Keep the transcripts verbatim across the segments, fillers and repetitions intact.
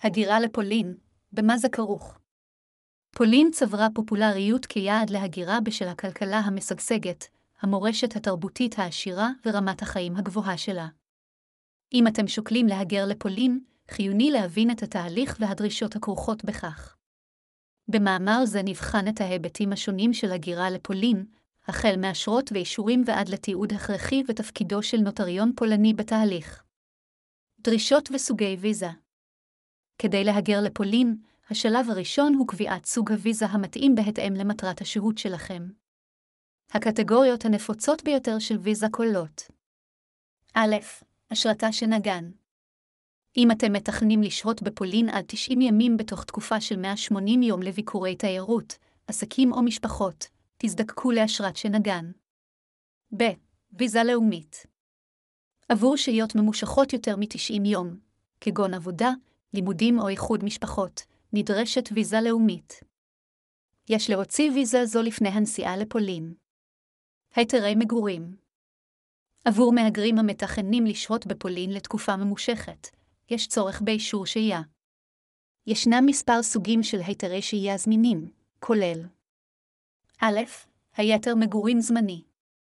הגירה לפולין, במה זה כרוך? פולין צברה פופולריות כיעד להגירה בשל הכלכלה המשגשגת, המורשת התרבותית העשירה ורמת החיים הגבוהה שלה. אם אתם שוקלים להגר לפולין, חיוני להבין את התהליך והדרישות הכרוכות בכך. במאמר זה נבחן את ההיבטים השונים של הגירה לפולין, החל מאשרות ואישורים ועד לתיעוד הכרחי ותפקידו של נוטריון פולני בתהליך. דרישות וסוגי ויזה. כדי להגר לפולין, השלב הראשון הוא קביעת סוג הוויזה המתאים בהתאם למטרת השהות שלכם. הקטגוריות הנפוצות ביותר של ויזה כוללות: א', אשרתה שנגן. אם אתם מתכננים לשהות בפולין עד תשעים ימים בתוך תקופה של מאה ושמונים יום לביקורי תיירות, עסקים או משפחות, תזדקקו לאשרת שנגן. ב. ויזה לאומית. עבור שהיות ממושכות יותר מ-תשעים יום, כגון עבודה, לימודים או איחוד משפחות, נדרשת ויזה לאומית. יש להוציא ויזה זו לפני הנסיעה לפולין. היתרי מגורים. עבור מהגרים המתכננים לשהות בפולין לתקופה ממושכת, יש צורך באישור שהייה. ישנם מספר סוגים של היתרי שהייה זמינים, כולל: א', היתר מגורים זמני.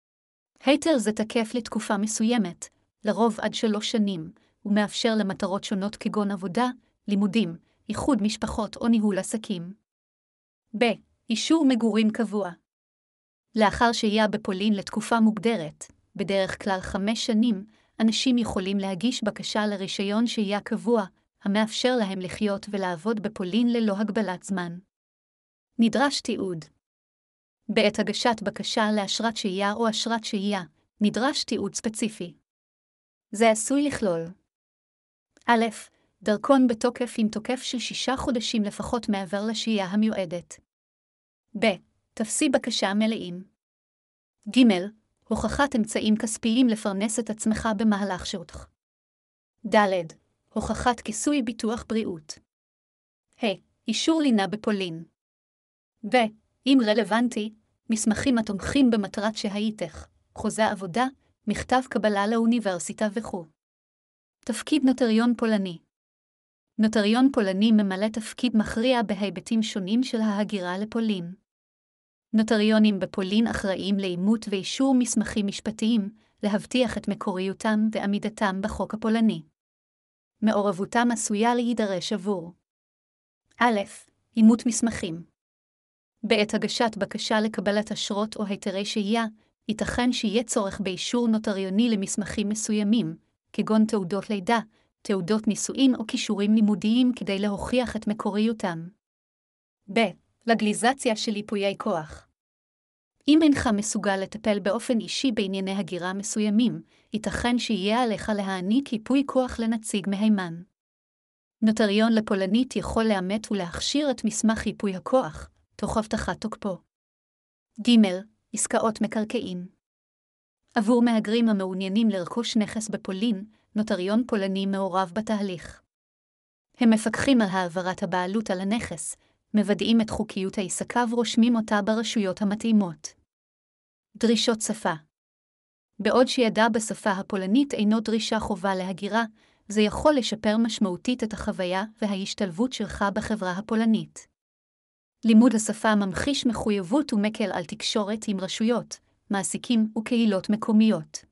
היתר זה תקף לתקופה מסוימת, לרוב עד שלוש שנים, ומאפשר למטרות שונות כגון עבודה, לימודים, איחוד משפחות או ניהול עסקים. ב. אישור מגורים קבוע. לאחר שהייה בפולין לתקופה מוגדרת, בדרך כלל חמש שנים, אנשים יכולים להגיש בקשה לרישיון שהייה קבוע, המאפשר להם לחיות ולעבוד בפולין ללא הגבלת זמן. נדרש תיעוד. בעת הגשת בקשה לאשרת שהייה או אשרת שהייה, נדרש תיעוד ספציפי. זה עשוי לכלול: א', דרכון בתוקף עם תוקף של שישה חודשים לפחות מעבר לשהייה המיועדת. ב. טפסי בקשה מלאים. ג. הוכחת אמצעים כספיים לפרנס את עצמך במהלך שהותך. ד. הוכחת כיסוי ביטוח בריאות. ה. אישור לינה בפולין. ו. אם רלוונטי, מסמכים התומכים במטרת שהייתך, חוזה עבודה, מכתב קבלה לאוניברסיטה וכו'. תפקיד נוטריון פולני. נוטריון פולני ממלא תפקיד מכריע בהיבטים שונים של ההגירה לפולין. נוטריונים בפולין אחראים לאימות ואישור מסמכים משפטיים, להבטיח את מקוריותם ועמידתם בחוק הפולני. מעורבותם עשויה להידרש עבור: א', אימות מסמכים. בעת הגשת בקשה לקבלת אשרות או היתרי שהייה, ייתכן שיהיה צורך באישור נוטריוני למסמכים מסוימים, כגון תעודות לידה, תעודות נישואין או כישורים לימודיים כדי להוכיח את מקוריותם. ב. לגליזציה של ייפויי כוח. אם אינך מסוגל לטפל באופן אישי בענייני הגירה מסוימים, ייתכן שיהיה עליך להעניק ייפוי כוח לנציג מהימן. נוטריון לפולנית יכול לאמת ולהכשיר את מסמך ייפוי הכוח, תוך הבטחת תוקפו. ג. עסקאות מקרקעין. עבור מהגרים המעוניינים לרכוש נכס בפולין, נוטריון פולני מעורב בתהליך. הם מפקחים על העברת הבעלות על הנכס, מוודאים את חוקיות העסקה ורושמים אותה ברשויות המתאימות. דרישות שפה. בעוד שידע בשפה הפולנית אינו דרישה חובה להגירה, זה יכול לשפר משמעותית את החוויה וההשתלבות שלך בחברה הפולנית. לימוד השפה ממחיש מחויבות ומקל על תקשורת עם רשויות, מעסיקים וקהילות מקומיות.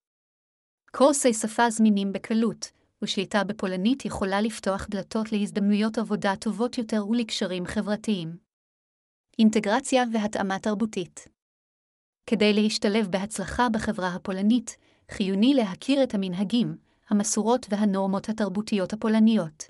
קורסי שפה זמינים בקלות, ושליטה בפולנית יכולה לפתוח דלתות להזדמנויות עבודה טובות יותר ולקשרים חברתיים. אינטגרציה והתאמה תרבותית. כדי להשתלב בהצלחה בחברה הפולנית, חיוני להכיר את המנהגים, המסורות והנורמות התרבותיות הפולניות.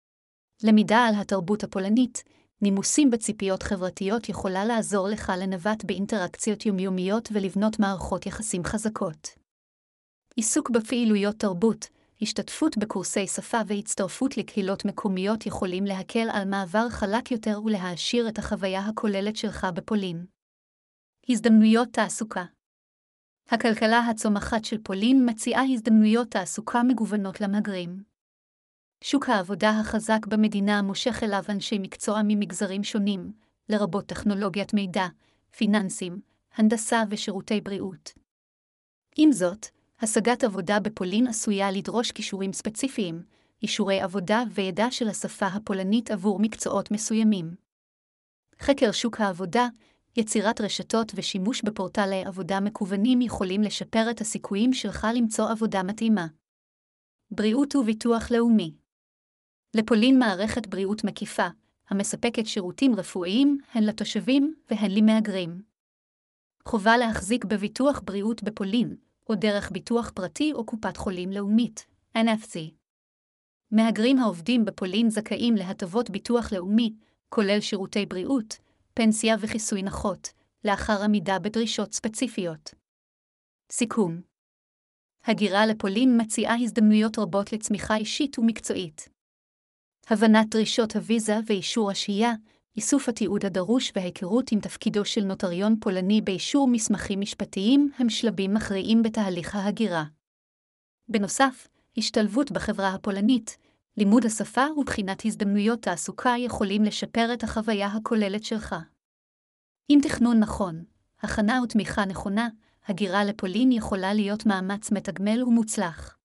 למידה על התרבות הפולנית, נימוסים בציפיות חברתיות יכולה לעזור לך לנווט באינטראקציות יומיומיות ולבנות מערכות יחסים חזקות. עיסוק בפעילויות תרבות, השתתפות בקורסי שפה והצטרפות לקהילות מקומיות יכולים להקל על מעבר חלק יותר ולהעשיר את החוויה הכוללת שלך בפולין. הזדמנויות תעסוקה. הכלכלה הצומחת של פולין מציעה הזדמנויות תעסוקה מגוונות למהגרים. שוק העבודה החזק במדינה מושך אליו אנשי מקצוע ממגזרים שונים, לרבות טכנולוגיית מידע, פיננסים, הנדסה ושירותי בריאות. עם זאת, השגת עבודה בפולין עשויה לדרוש כישורים ספציפיים, אישורי עבודה וידע של השפה הפולנית עבור מקצועות מסוימים. חקר שוק העבודה, יצירת רשתות ושימוש בפורטלי עבודה מקוונים יכולים לשפר את הסיכויים שלך למצוא עבודה מתאימה. בריאות וביטוח לאומי. לפולין מערכת בריאות מקיפה, המספקת שירותים רפואיים הן לתושבים והן למהגרים. חובה להחזיק בביטוח בריאות בפולין, או דרך ביטוח פרטי או קופת חולים לאומית, אן אף סי. מהגרים העובדים בפולין זכאים להטבות ביטוח לאומי, כולל שירותי בריאות, פנסיה וכיסוי נחות, לאחר עמידה בדרישות ספציפיות. סיכום. הגירה לפולין מציעה הזדמנויות רבות לצמיחה אישית ומקצועית. הבנת דרישות הוויזה ואישור השהייה, איסוף התיעוד הדרוש וההיכרות עם תפקידו של נוטריון פולני באישור מסמכים משפטיים הם שלבים מכריעים בתהליך ההגירה. בנוסף, השתלבות בחברה הפולנית, לימוד השפה ובחינת הזדמנויות תעסוקה יכולים לשפר את החוויה הכוללת שלך. עם תכנון נכון, הכנה ותמיכה נכונה, הגירה לפולין יכולה להיות מאמץ מתגמל ומוצלח.